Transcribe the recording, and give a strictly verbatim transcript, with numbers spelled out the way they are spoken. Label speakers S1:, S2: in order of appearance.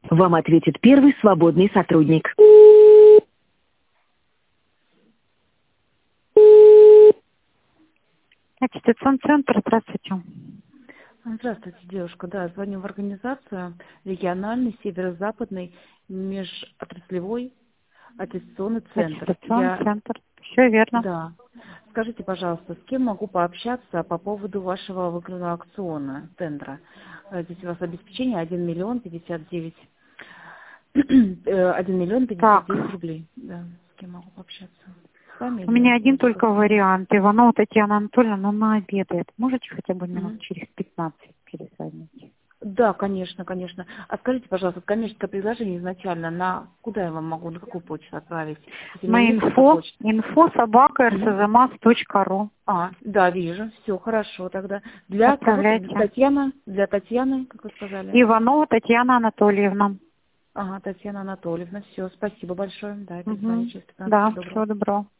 S1: Вам ответит первый свободный сотрудник.
S2: Аттестационный центр, здравствуйте.
S3: Здравствуйте, девушка. Да, звоню в организацию региональный северо-западный межотраслевой аттестационный центр.
S2: Аттестационный
S3: Я...
S2: центр. Все верно.
S3: Да. Скажите, пожалуйста, с кем могу пообщаться по поводу вашего выигранного аукциона, тендера? Э, Здесь у вас обеспечение один миллион пятьдесят девять один миллион пятьдесят девять рублей. Да, с кем могу пообщаться? С вами
S2: У
S3: или
S2: меня один
S3: лучше
S2: только
S3: как-то?
S2: вариант. Иванова Татьяна Анатольевна, но она обедает. Можете хотя бы минут
S3: Мгм.
S2: через пятнадцать перезвонить?
S3: Да, конечно, конечно. А скажите, пожалуйста, коммерческое предложение изначально на куда я вам могу, на какую почту отправить? Если у меня
S2: На
S3: несколько
S2: инфо,
S3: почт.
S2: инфо собака
S3: Мгм.
S2: рсзмас точка ру.
S3: А, да, вижу. Все, хорошо тогда. Для кого? Для
S2: Отправляйте.
S3: Татьяны? Для Татьяны, как вы сказали?
S2: Иванова Татьяна Анатольевна.
S3: Ага, Татьяна Анатольевна. Все, спасибо большое. Да, перезвоню
S2: Мгм.
S3: через пятнадцать.
S2: Да,
S3: Всего доброго.
S2: всего доброго.